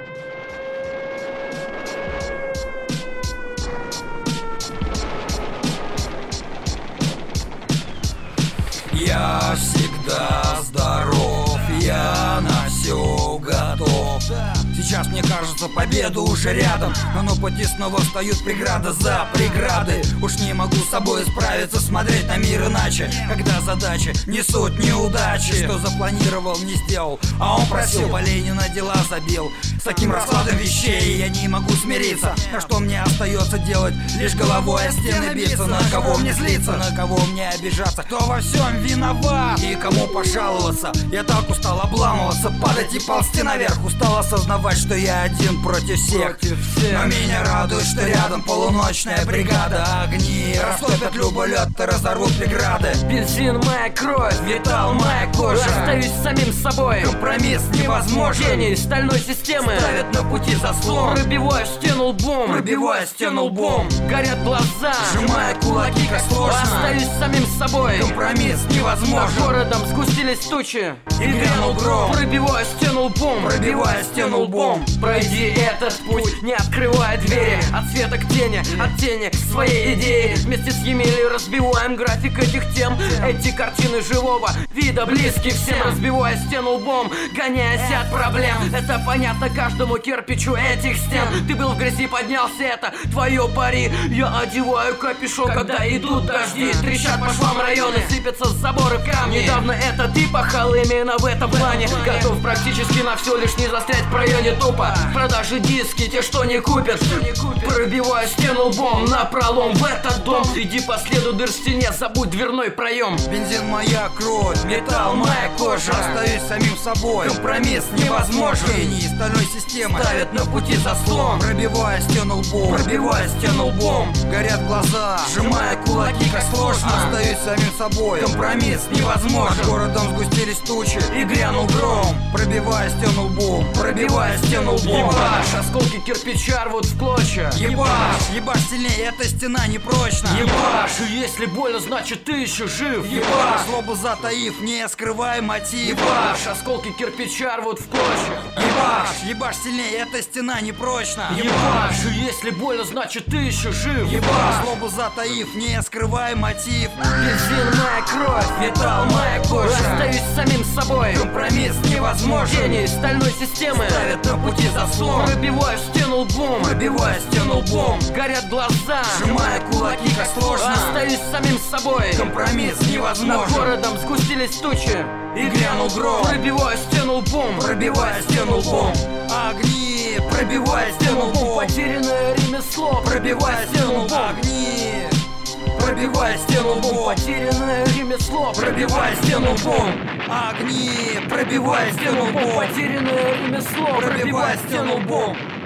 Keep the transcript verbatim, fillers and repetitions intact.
Я всегда здоров, я на все готов. Сейчас мне кажется, победа уже рядом, но на пути снова встают преграды за преграды. Уж не могу с собой справиться, смотреть на мир иначе, когда задачи несут неудачи. Что запланировал, не сделал, а он просил, полей на дела забил. С таким раскладом вещей я не могу смириться. А что мне остается делать? Лишь головой о стены биться. На кого мне злиться, на кого мне обижаться? Кто во всем виноват и кому пожаловаться? Я так устал обламываться, падать и ползти наверх. Устал осознавать, что я один против всех. Но меня радует, что рядом полуночная бригада. Огни растопят любой лед и разорвут преграды. Бензин моя кровь, металл моя кожа. Остаюсь самим собой, компромисс невозможен. Гений стальной системы ставят на пути заслон. Пробиваю стену лбом, пробиваю стену лбом. Горят глаза, сжимая кулаки, как сложно. Остаюсь самим собой, компромисс невозможен. Над городом сгустились тучи и грянул гром. Пробиваю стену лбом, пробиваю стену лбом. Пройди этот путь, не открывая двери. От света к тени, от тени к своей идеи. Вместе с Емелей разбиваем график этих тем. Эти картины живого вида близки всем. Разбивая стену лбом, гоняясь от проблем. Это понятно каждому кирпичу этих стен. Ты был в грязи, поднялся, это твое пари. Я одеваю капюшон, когда идут дожди. Трещат по швам районы, сыпятся с заборы камни. Недавно это ты пахал именно в этом плане. Готов практически на все, лишь не застрять в районе тупо. Продажи диски, те, что не купят. Пробиваю стену лбом, напролом в этот дом. Иди по следу дыр в стене, забудь дверной проем. Бензин моя кровь, металл моя кожа. Остаюсь самим собой, компромисс невозможен. Гений стальной системы ставят на пути заслон. Пробивая стену лбом, пробивая стену лбом. Горят глаза, сжимая кулаки, как сложно. Остаюсь самим собой, компромисс невозможен. Над городом сгустились тучи и грянул гром. Пробивая стену лбом, пробивая стену лбом. Ебаш, осколки кирпича рвут в клочья. Ебаш, ебаш сильнее, эта стена непрочна. Ебаш, и если больно, значит ты еще жив. Ебаш, злобу затаив, не скрывай мотив. Ебаш, осколки кирпича рвут в клочья. Ебаш, ебаш сильнее, эта стена непрочна. Ебаш, и если больно, значит ты еще жив. Ебаш, злобу затаив, не скрывай мотив. Бензин моя кровь, металл моя кожа. Остаюсь самим собой, компромисс невозможен. Гений стальной системы ставят на пути заслон. Пробиваю стену лбом, пробиваю стену лбом. Горят глаза, сжимая кулаки, как сложно. Остаюсь самим собой, компромисс невозможен. Над городом сгустились тучи и грянул гром. Пробиваю стену лбом, пробивая стену лбом. Огни, пробивая стену лбом. Потерянное ремесло, пробивая стену лбом. Огни, пробивая стену лбом. Потерянное ремесло, пробивая стену лбом. Огни, пробивая стену лбом. Потерянное ремесло, пробивая стену лбом.